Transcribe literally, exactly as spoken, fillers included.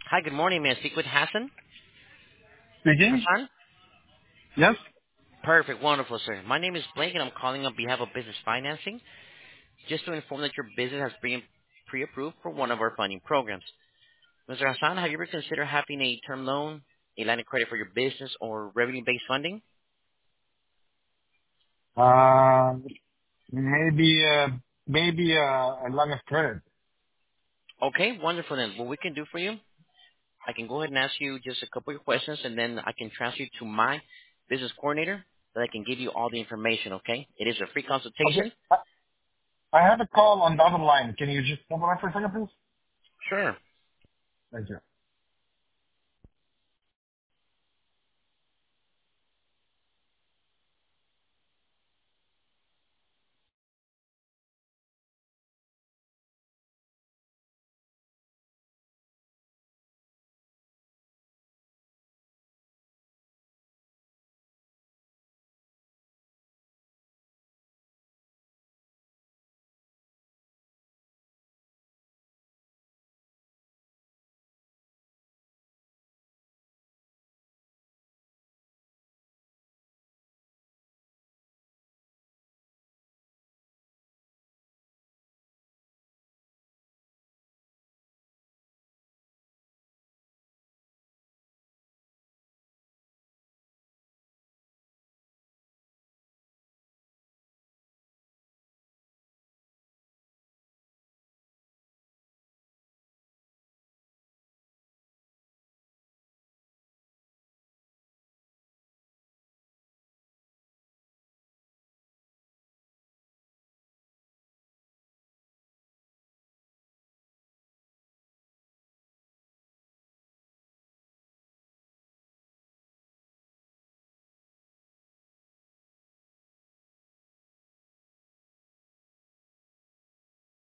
Hi, good morning. May I speak with Hassan? Speaking? Hassan? Yes? Perfect. Wonderful, sir. My name is Blake, and I'm calling on behalf of Business Financing just to inform that your business has been pre-approved for one of our funding programs. Mister Hassan, have you ever considered having a term loan, a line of credit for your business, or revenue-based funding? Uh, maybe, uh, maybe, uh, a line of credit. Okay, wonderful then. What we can do for you, I can go ahead and ask you just a couple of questions, and then I can transfer you to my business coordinator that I can give you all the information, okay? It is a free Okay. consultation. I, I have a call on the other line. Can you just hold on for a second, please? Sure. Thank you.